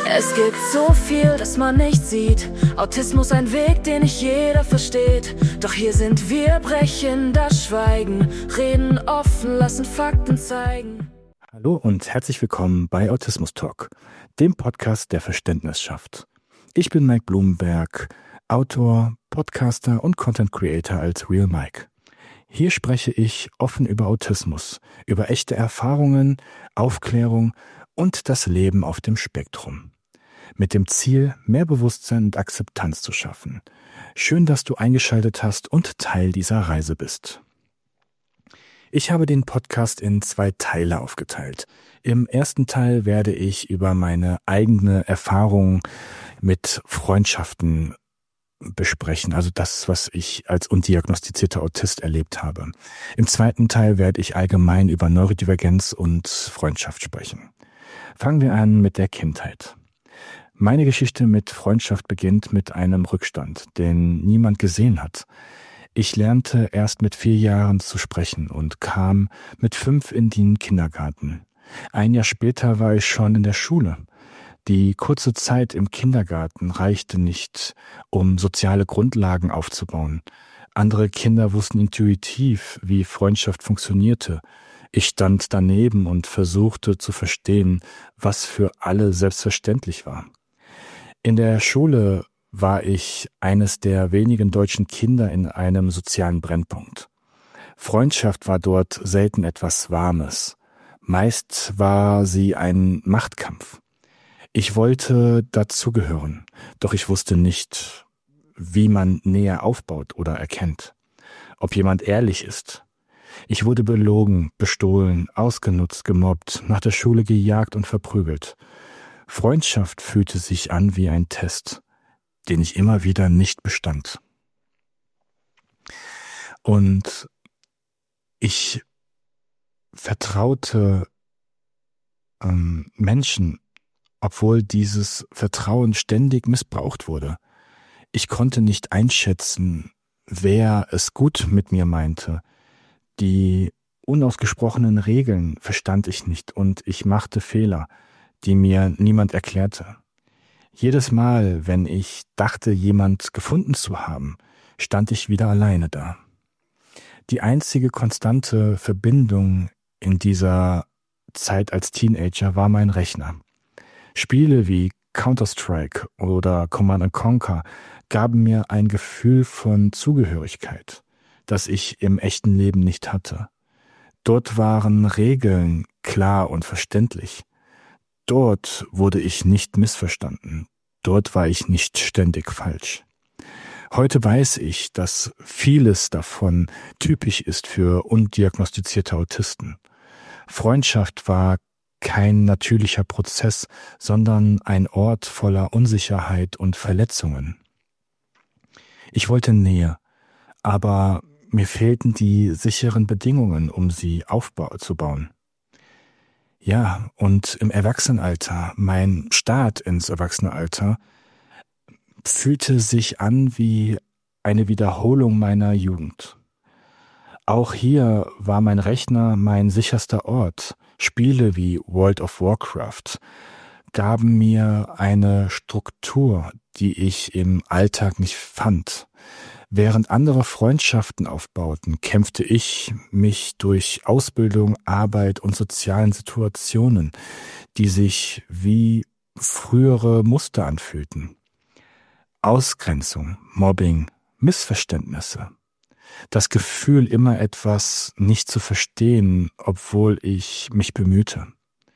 Es gibt so viel, das man nicht sieht. Autismus ein Weg, den nicht jeder versteht. Doch hier sind wir, brechen das Schweigen, reden offen, lassen Fakten zeigen. Hallo und herzlich willkommen bei Autismus Talk, dem Podcast, der Verständnis schafft. Ich bin Mike Blumenberg, Autor, Podcaster und Content Creator als Real Mike. Hier spreche ich offen über Autismus, über echte Erfahrungen, Aufklärung und das Leben auf dem Spektrum. Mit dem Ziel, mehr Bewusstsein und Akzeptanz zu schaffen. Schön, dass du eingeschaltet hast und Teil dieser Reise bist. Ich habe den Podcast in 2 Teile aufgeteilt. Im ersten Teil werde ich über meine eigene Erfahrung mit Freundschaften besprechen, also das, was ich als undiagnostizierter Autist erlebt habe. Im zweiten Teil werde ich allgemein über Neurodivergenz und Freundschaft sprechen. Fangen wir an mit der Kindheit. Meine Geschichte mit Freundschaft beginnt mit einem Rückstand, den niemand gesehen hat. Ich lernte erst mit 4 Jahren zu sprechen und kam mit 5 in den Kindergarten. Ein Jahr später war ich schon in der Schule. Die kurze Zeit im Kindergarten reichte nicht, um soziale Grundlagen aufzubauen. Andere Kinder wussten intuitiv, wie Freundschaft funktionierte. Ich stand daneben und versuchte zu verstehen, was für alle selbstverständlich war. In der Schule war ich eines der wenigen deutschen Kinder in einem sozialen Brennpunkt. Freundschaft war dort selten etwas Warmes. Meist war sie ein Machtkampf. Ich wollte dazugehören, doch ich wusste nicht, wie man Nähe aufbaut oder erkennt, ob jemand ehrlich ist. Ich wurde belogen, bestohlen, ausgenutzt, gemobbt, nach der Schule gejagt und verprügelt. Freundschaft fühlte sich an wie ein Test, den ich immer wieder nicht bestand. Und ich vertraute Menschen, obwohl dieses Vertrauen ständig missbraucht wurde. Ich konnte nicht einschätzen, wer es gut mit mir meinte. Die unausgesprochenen Regeln verstand ich nicht und ich machte Fehler, die mir niemand erklärte. Jedes Mal, wenn ich dachte, jemand gefunden zu haben, stand ich wieder alleine da. Die einzige konstante Verbindung in dieser Zeit als Teenager war mein Rechner. Spiele wie Counter-Strike oder Command & Conquer gaben mir ein Gefühl von Zugehörigkeit, das ich im echten Leben nicht hatte. Dort waren Regeln klar und verständlich. Dort wurde ich nicht missverstanden. Dort war ich nicht ständig falsch. Heute weiß ich, dass vieles davon typisch ist für undiagnostizierte Autisten. Freundschaft war kein natürlicher Prozess, sondern ein Ort voller Unsicherheit und Verletzungen. Ich wollte Nähe, aber mir fehlten die sicheren Bedingungen, um sie aufzubauen. Ja, und im Erwachsenenalter, mein Start ins Erwachsenenalter, fühlte sich an wie eine Wiederholung meiner Jugend. Auch hier war mein Rechner mein sicherster Ort. Spiele wie World of Warcraft gaben mir eine Struktur, die ich im Alltag nicht fand. Während andere Freundschaften aufbauten, kämpfte ich mich durch Ausbildung, Arbeit und sozialen Situationen, die sich wie frühere Muster anfühlten. Ausgrenzung, Mobbing, Missverständnisse. Das Gefühl, immer etwas nicht zu verstehen, obwohl ich mich bemühte.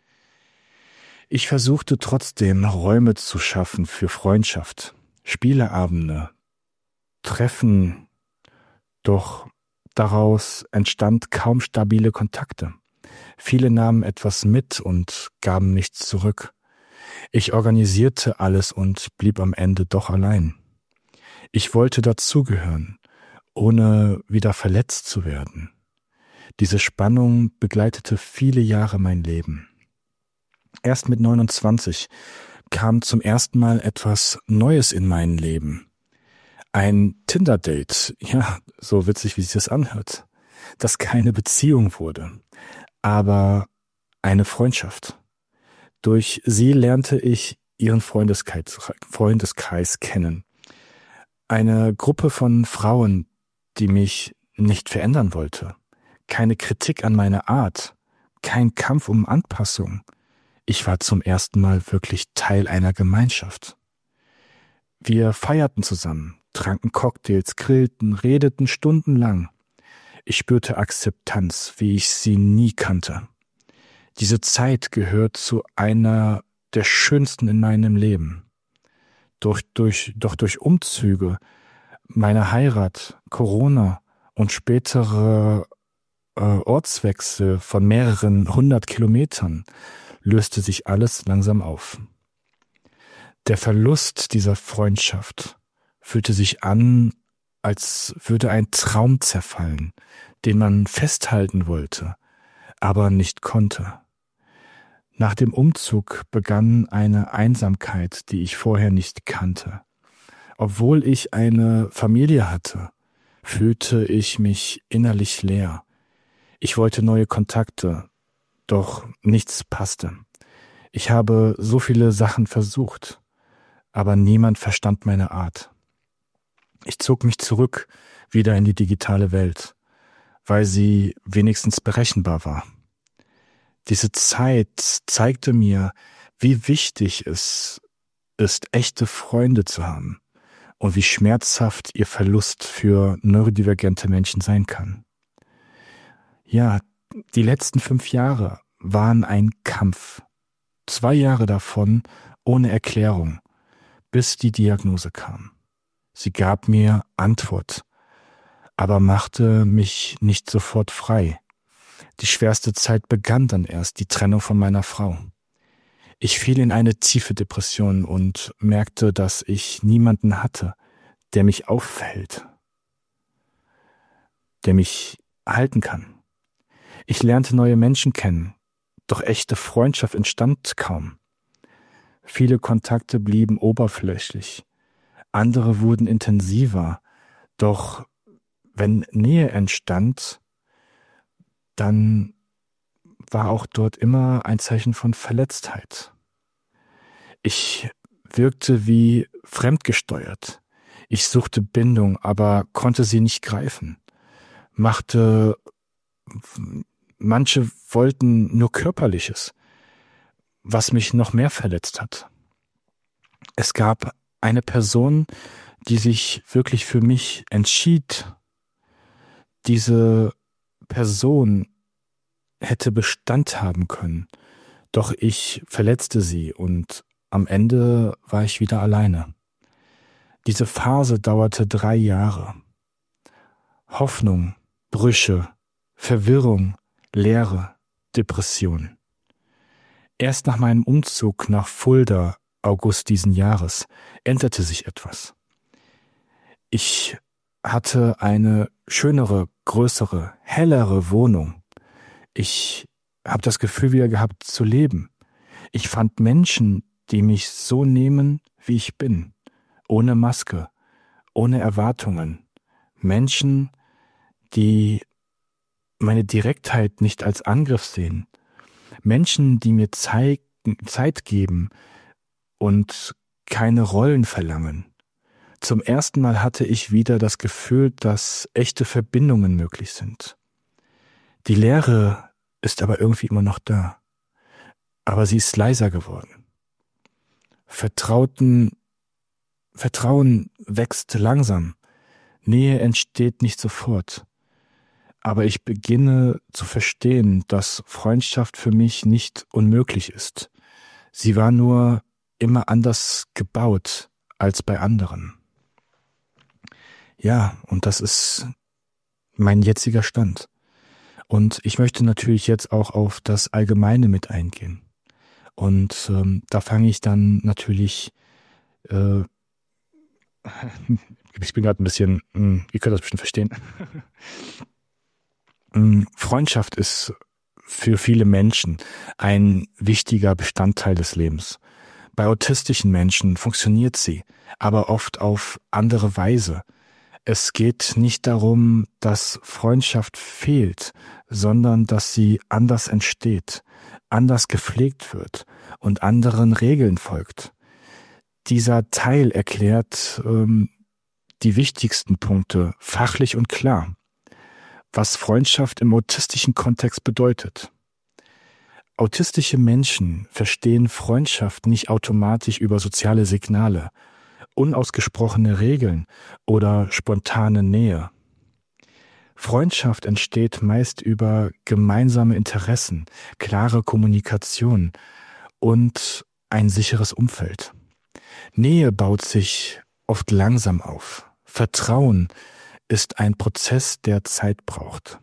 Ich versuchte trotzdem, Räume zu schaffen für Freundschaft, Spieleabende, Treffen, doch daraus entstand kaum stabile Kontakte. Viele nahmen etwas mit und gaben nichts zurück. Ich organisierte alles und blieb am Ende doch allein. Ich wollte dazugehören, ohne wieder verletzt zu werden. Diese Spannung begleitete viele Jahre mein Leben. Erst mit 29 kam zum ersten Mal etwas Neues in mein Leben. Ein Tinder-Date, ja, so witzig, wie sich das anhört, das keine Beziehung wurde, aber eine Freundschaft. Durch sie lernte ich ihren Freundeskreis kennen. Eine Gruppe von Frauen, die mich nicht verändern wollte. Keine Kritik an meiner Art. Kein Kampf um Anpassung. Ich war zum ersten Mal wirklich Teil einer Gemeinschaft. Wir feierten zusammen, tranken Cocktails, grillten, redeten stundenlang. Ich spürte Akzeptanz, wie ich sie nie kannte. Diese Zeit gehört zu einer der schönsten in meinem Leben. Doch durch Umzüge, meine Heirat, Corona und spätere Ortswechsel von mehreren 100 Kilometern löste sich alles langsam auf. Der Verlust dieser Freundschaft fühlte sich an, als würde ein Traum zerfallen, den man festhalten wollte, aber nicht konnte. Nach dem Umzug begann eine Einsamkeit, die ich vorher nicht kannte. Obwohl ich eine Familie hatte, fühlte ich mich innerlich leer. Ich wollte neue Kontakte, doch nichts passte. Ich habe so viele Sachen versucht, aber niemand verstand meine Art. Ich zog mich zurück, wieder in die digitale Welt, weil sie wenigstens berechenbar war. Diese Zeit zeigte mir, wie wichtig es ist, echte Freunde zu haben und wie schmerzhaft ihr Verlust für neurodivergente Menschen sein kann. Ja, die letzten 5 Jahre waren ein Kampf. 2 Jahre davon ohne Erklärung, bis die Diagnose kam. Sie gab mir Antwort, aber machte mich nicht sofort frei. Die schwerste Zeit begann dann erst, die Trennung von meiner Frau. Ich fiel in eine tiefe Depression und merkte, dass ich niemanden hatte, der mich auffällt, der mich halten kann. Ich lernte neue Menschen kennen, doch echte Freundschaft entstand kaum. Viele Kontakte blieben oberflächlich, andere wurden intensiver, doch wenn Nähe entstand, dann war auch dort immer ein Zeichen von Verletztheit. Ich wirkte wie fremdgesteuert. Ich suchte Bindung, aber konnte sie nicht greifen. Manche wollten nur Körperliches, was mich noch mehr verletzt hat. Es gab eine Person, die sich wirklich für mich entschied. Diese Person hätte Bestand haben können, doch ich verletzte sie und am Ende war ich wieder alleine. Diese Phase dauerte 3 Jahre. Hoffnung, Brüche, Verwirrung, Leere, Depression. Erst nach meinem Umzug nach Fulda, August diesen Jahres, änderte sich etwas. Ich hatte eine schönere, größere, hellere Wohnung. Ich habe das Gefühl wieder gehabt zu leben. Ich fand Menschen, die mich so nehmen, wie ich bin, ohne Maske, ohne Erwartungen. Menschen, die meine Direktheit nicht als Angriff sehen. Menschen, die mir Zeit geben und keine Rollen verlangen. Zum ersten Mal hatte ich wieder das Gefühl, dass echte Verbindungen möglich sind. Die Leere ist aber irgendwie immer noch da. Aber sie ist leiser geworden. Vertrauen wächst langsam. Nähe entsteht nicht sofort. Aber ich beginne zu verstehen, dass Freundschaft für mich nicht unmöglich ist. Sie war nur immer anders gebaut als bei anderen. Ja, und das ist mein jetziger Stand. Und ich möchte natürlich jetzt auch auf das Allgemeine mit eingehen. Und da fange ich dann natürlich, ich bin gerade ein bisschen, ihr könnt das bestimmt verstehen. Freundschaft ist für viele Menschen ein wichtiger Bestandteil des Lebens. Bei autistischen Menschen funktioniert sie, aber oft auf andere Weise. Es geht nicht darum, dass Freundschaft fehlt, sondern dass sie anders entsteht, anders gepflegt wird und anderen Regeln folgt. Dieser Teil erklärt die wichtigsten Punkte fachlich und klar, was Freundschaft im autistischen Kontext bedeutet. Autistische Menschen verstehen Freundschaft nicht automatisch über soziale Signale, unausgesprochene Regeln oder spontane Nähe. Freundschaft entsteht meist über gemeinsame Interessen, klare Kommunikation und ein sicheres Umfeld. Nähe baut sich oft langsam auf. Vertrauen ist ein Prozess, der Zeit braucht.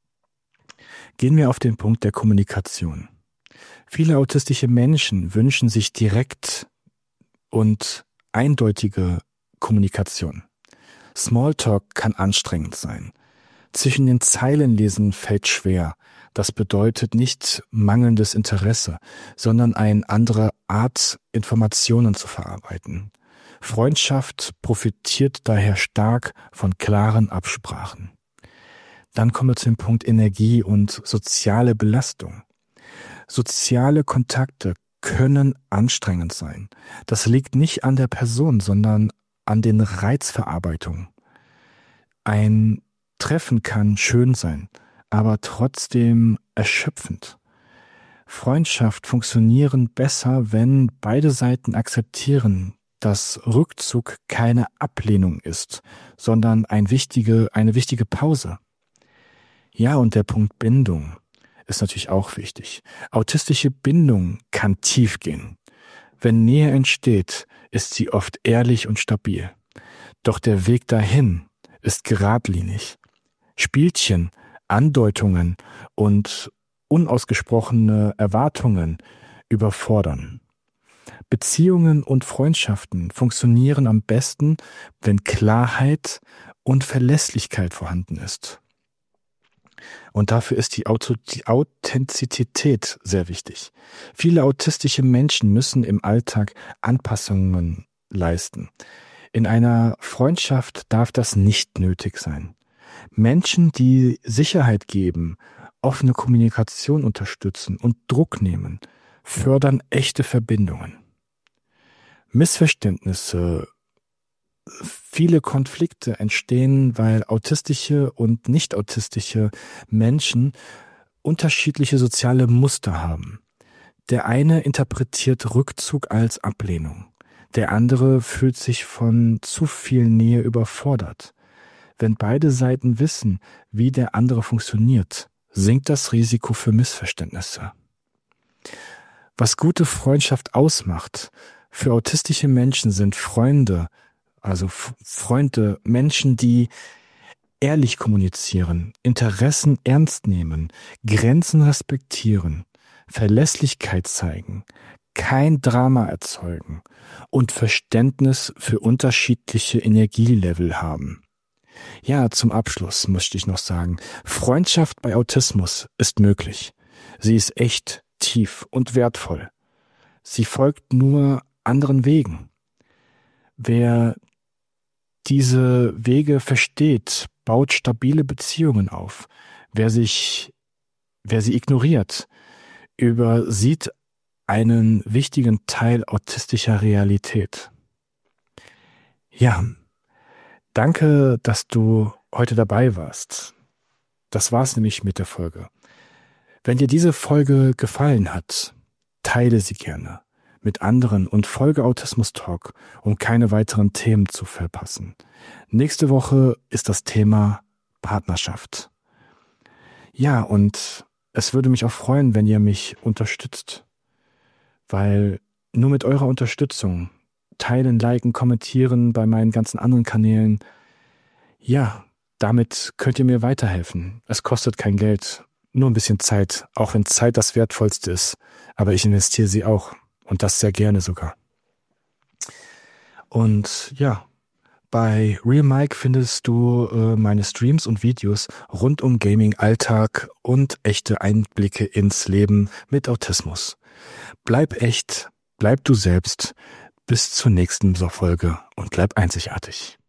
Gehen wir auf den Punkt der Kommunikation. Viele autistische Menschen wünschen sich direkt und eindeutige Kommunikation. Smalltalk kann anstrengend sein. Zwischen den Zeilen lesen fällt schwer. Das bedeutet nicht mangelndes Interesse, sondern eine andere Art, Informationen zu verarbeiten. Freundschaft profitiert daher stark von klaren Absprachen. Dann kommen wir zu dem Punkt Energie und soziale Belastung. Soziale Kontakte können anstrengend sein. Das liegt nicht an der Person, sondern an den Reizverarbeitungen. Ein Treffen kann schön sein, aber trotzdem erschöpfend. Freundschaft funktionieren besser, wenn beide Seiten akzeptieren, dass Rückzug keine Ablehnung ist, sondern eine wichtige Pause. Ja, und der Punkt Bindung ist natürlich auch wichtig. Autistische Bindung kann tief gehen. Wenn Nähe entsteht, ist sie oft ehrlich und stabil. Doch der Weg dahin ist geradlinig. Spielchen, Andeutungen und unausgesprochene Erwartungen überfordern. Beziehungen und Freundschaften funktionieren am besten, wenn Klarheit und Verlässlichkeit vorhanden ist. Und dafür ist die Authentizität sehr wichtig. Viele autistische Menschen müssen im Alltag Anpassungen leisten. In einer Freundschaft darf das nicht nötig sein. Menschen, die Sicherheit geben, offene Kommunikation unterstützen und Druck nehmen, fördern echte Verbindungen. Missverständnisse, viele Konflikte entstehen, weil autistische und nicht autistische Menschen unterschiedliche soziale Muster haben. Der eine interpretiert Rückzug als Ablehnung. Der andere fühlt sich von zu viel Nähe überfordert. Wenn beide Seiten wissen, wie der andere funktioniert, sinkt das Risiko für Missverständnisse. Was gute Freundschaft ausmacht, für autistische Menschen sind Freunde, Menschen, die ehrlich kommunizieren, Interessen ernst nehmen, Grenzen respektieren, Verlässlichkeit zeigen, kein Drama erzeugen und Verständnis für unterschiedliche Energielevel haben. Ja, zum Abschluss möchte ich noch sagen, Freundschaft bei Autismus ist möglich. Sie ist echt, tief und wertvoll. Sie folgt nur anderen Wegen. Wer diese Wege versteht, baut stabile Beziehungen auf. Wer sie ignoriert, übersieht einen wichtigen Teil autistischer Realität. Ja, danke, dass du heute dabei warst. Das war's nämlich mit der Folge. Wenn dir diese Folge gefallen hat, teile sie gerne mit anderen und folge Autismus Talk, um keine weiteren Themen zu verpassen. Nächste Woche ist das Thema Partnerschaft. Ja, und es würde mich auch freuen, wenn ihr mich unterstützt, weil nur mit eurer Unterstützung, teilen, liken, kommentieren bei meinen ganzen anderen Kanälen, ja, damit könnt ihr mir weiterhelfen. Es kostet kein Geld, nur ein bisschen Zeit, auch wenn Zeit das Wertvollste ist, aber ich investiere sie auch. Und das sehr gerne sogar. Und ja, bei Real Mike findest du meine Streams und Videos rund um Gaming, Alltag und echte Einblicke ins Leben mit Autismus. Bleib echt, bleib du selbst. Bis zur nächsten Folge und bleib einzigartig.